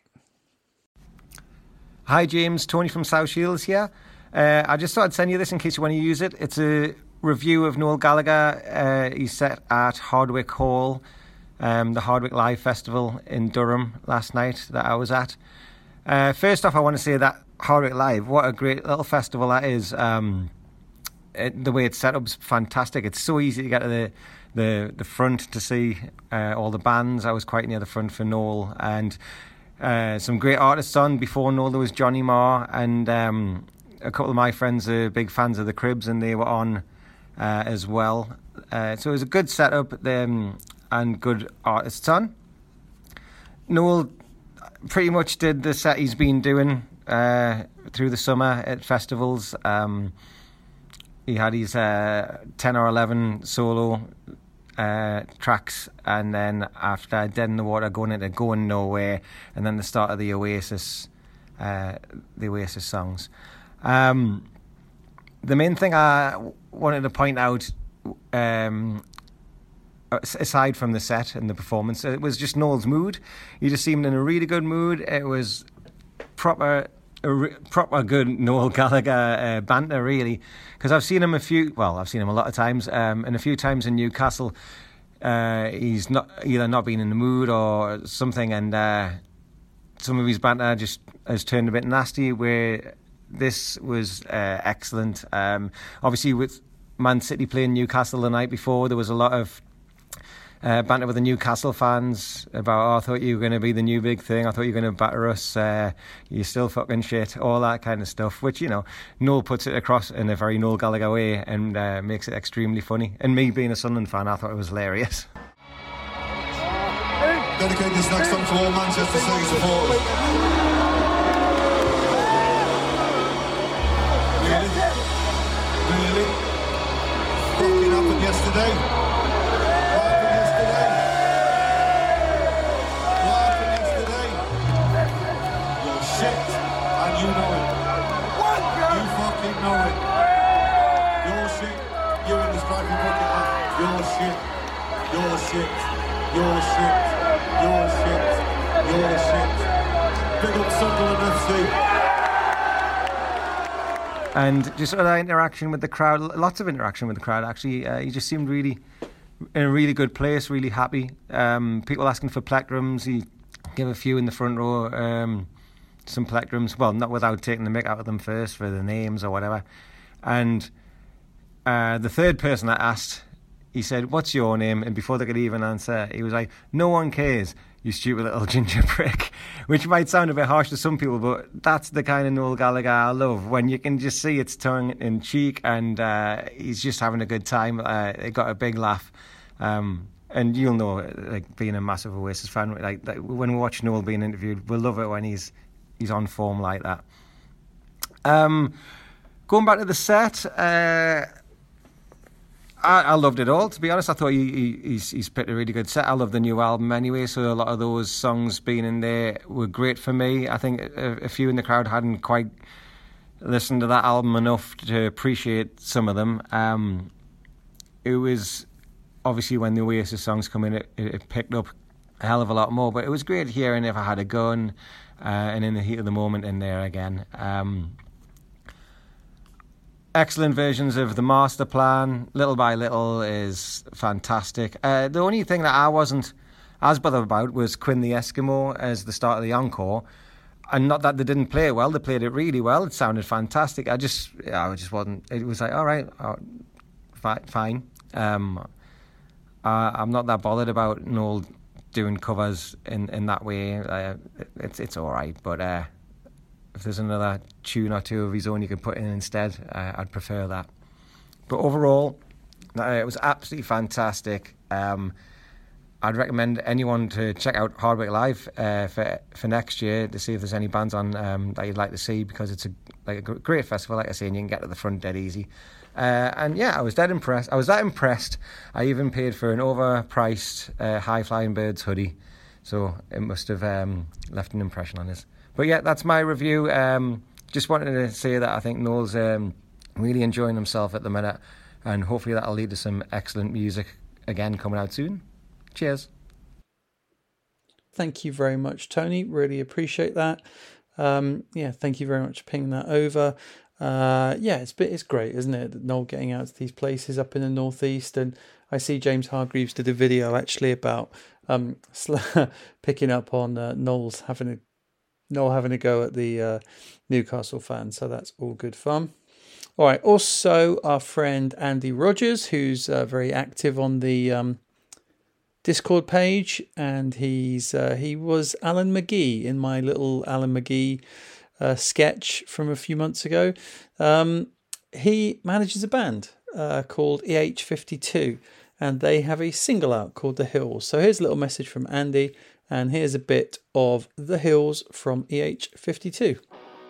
Hi, James. Tony from South Shields here. I just thought I'd send you this in case you want to use it. It's a review of Noel Gallagher. He's set at Hardwick Hall, the Hardwick Live Festival in Durham last night that I was at. First off, I want to say that Hardwick Live, what a great little festival that is. The way it's set up is fantastic. It's so easy to get to the front to see all the bands. I was quite near the front for Noel, and some great artists on. Before Noel, there was Johnny Marr, and a couple of my friends are big fans of the Cribs, and they were on as well. So it was a good setup and good artists on. Noel pretty much did the set he's been doing through the summer at festivals. He had his 10 or 11 solo tracks, and then after Dead in the Water, going into Going Nowhere, and then the start of the Oasis songs. The main thing I wanted to point out, aside from the set and the performance, it was just Noel's mood. He just seemed in a really good mood. It was proper good Noel Gallagher banter, really, because I've seen him a lot of times, and a few times in Newcastle he's not been in the mood or something, and some of his banter just has turned a bit nasty, where this was excellent. Obviously with Man City playing Newcastle the night before, there was a lot of banter with the Newcastle fans about, I thought you were going to be the new big thing, I thought you were going to batter us, you're still fucking shit, all that kind of stuff, which, Noel puts it across in a very Noel Gallagher way and makes it extremely funny. And me being a Sunderland fan, I thought it was hilarious. Dedicate this next song to all Manchester City supporters. Really? Fucking happened yesterday. Shit, and you know it. You fucking know it. Your shit, you in the stripy bucket hat. Your shit, your shit, your shit, your shit, your shit. Big up Sunderland FC. And just other interaction with the crowd, lots of interaction with the crowd actually. He just seemed really in a really good place, really happy. People asking for plectrums. He gave a few in the front row. Some plectrums, well, not without taking the mick out of them first for the names or whatever. And the third person that asked, he said, "What's your name?" And before they could even answer, he was like, "No one cares, you stupid little ginger prick," which might sound a bit harsh to some people, but that's the kind of Noel Gallagher I love, when you can just see it's tongue in cheek and he's just having a good time. It got a big laugh. And you'll know, like, being a massive Oasis fan, like when we watch Noel being interviewed, we'll love it when he's on form like that. Going back to the set, I loved it all, to be honest. I thought he's picked a really good set. I love the new album anyway, so a lot of those songs being in there were great for me. I think a few in the crowd hadn't quite listened to that album enough to appreciate some of them. It was, obviously, when the Oasis songs come in, it picked up a hell of a lot more, but it was great hearing If I Had a Gun, and In the Heat of the Moment in there again. Excellent versions of The Master Plan. Little by Little is fantastic. The only thing that I wasn't as bothered about was Quinn the Eskimo as the start of the encore. And not that they didn't play it well, they played it really well. It sounded fantastic. I just wasn't. It was like, all right, fine. I'm not that bothered about Noel doing covers in that way. It's all right, but if there's another tune or two of his own you could put in instead, I'd prefer that. But overall, it was absolutely fantastic. I'd recommend anyone to check out Hardwick Live for next year to see if there's any bands on that you'd like to see, because it's a great festival, like I say, and you can get to the front dead easy. And yeah, I was that impressed. I even paid for an overpriced High Flying Birds hoodie, so it must have left an impression on us. But yeah, that's my review. Just wanted to say that I think Noel's really enjoying himself at the minute, and hopefully that'll lead to some excellent music again coming out soon. Cheers. Thank you very much, Tony. Really appreciate that. Thank you very much for pinging that over. It's great, isn't it? Noel getting out to these places up in the northeast, and I see James Hargreaves did a video actually about picking up on Noel having a go at the Newcastle fans, so that's all good fun. All right. Also, our friend Andy Rogers, who's very active on the Discord page, and he was Alan McGee in my little Alan McGee sketch from a few months ago. He manages a band called EH52, and they have a single out called The Hills. So here's a little message from Andy, and here's a bit of The Hills from EH52.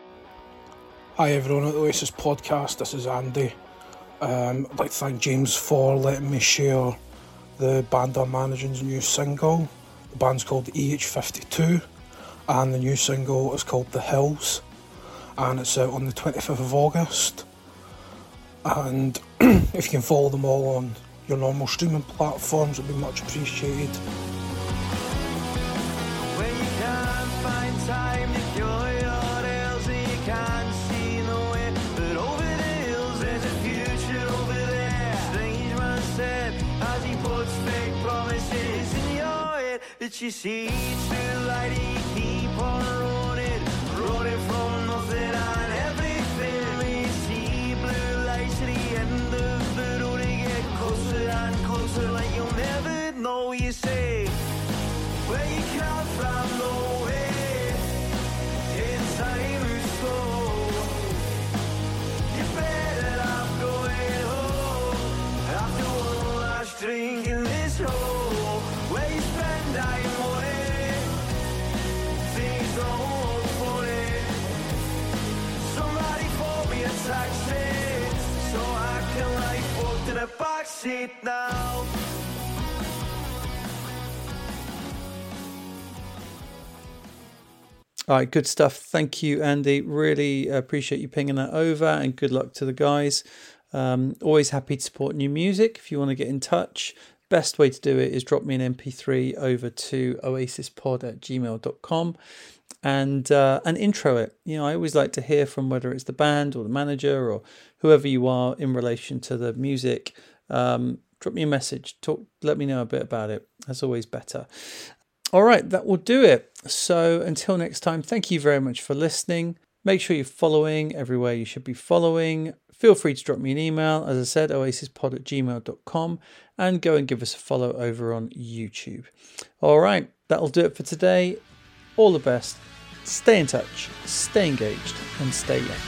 Hi everyone at the Oasis podcast, this is Andy. I'd like to thank James for letting me share the band I'm managing's new single. The band's called EH52, and the new single is called The Hills, and it's out on the 25th of August. And if you can follow them all on your normal streaming platforms, it would be much appreciated. When you can't find time to cure your ills and you can't see the way, but over the hills there's a future over there. Strange man said as he puts fake promises in your head, that you see each little light and you keep on running from nothing and everything. You see blue lights at the end of the road, they get closer and closer like you'll never know. You say where you come from, no way. In time is slow. You better off going home after one last drink in this hole where you spend time money. Things don't look funny. Somebody bought me a taxi so I can lie fucked in a backseat now. All right, good stuff. Thank you, Andy. Really appreciate you pinging that over, and good luck to the guys. Always happy to support new music. If you want to get in touch, best way to do it is drop me an MP3 over to oasispod@gmail.com and intro it. You know, I always like to hear from whether it's the band or the manager or whoever you are in relation to the music. Drop me a message. Let me know a bit about it. That's always better. All right, that will do it. So until next time, thank you very much for listening. Make sure you're following everywhere you should be following. Feel free to drop me an email, as I said, oasispod@gmail.com, and go and give us a follow over on YouTube. All right, that'll do it for today. All the best. Stay in touch, stay engaged, and stay young.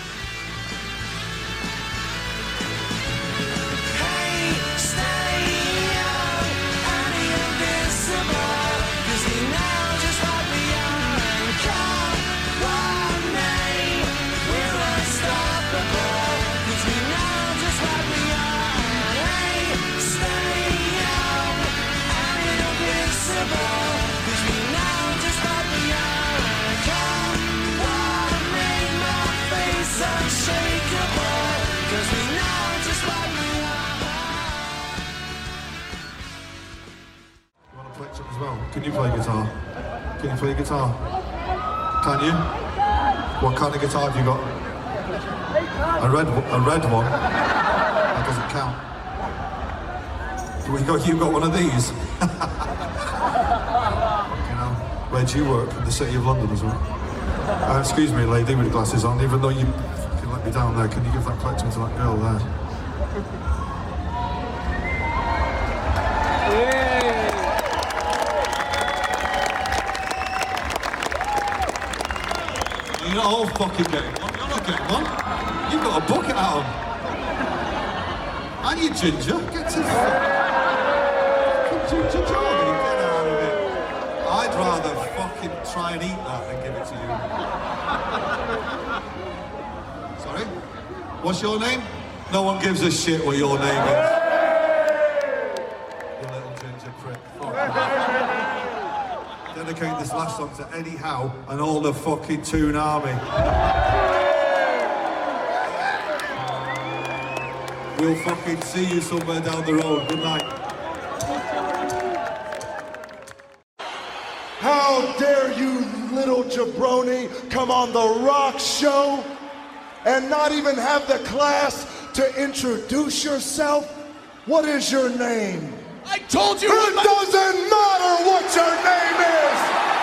As well. Can you play guitar? Can you play guitar? Can you? What kind of guitar have you got? A red one? That doesn't count. You got one of these? You know, where do you work? In the City of London as well? Excuse me, lady with glasses on, even though you can let me down there, can you give that collection to that girl there? You're not all fucking getting one. You're not getting one. You've got a bucket at them. And you ginger. Get to fucking ginger Jordan. Get out of it. I'd rather fucking try and eat that than give it to you. Sorry? What's your name? No one gives a shit what your name is. You little ginger prick. Fuck dedicate this last song to Eddie Howe and all the fucking Toon Army. We'll fucking see you somewhere down the road. Good night. How dare you, little jabroni, come on the rock show and not even have the class to introduce yourself? What is your name? I told you. It doesn't matter what your name is.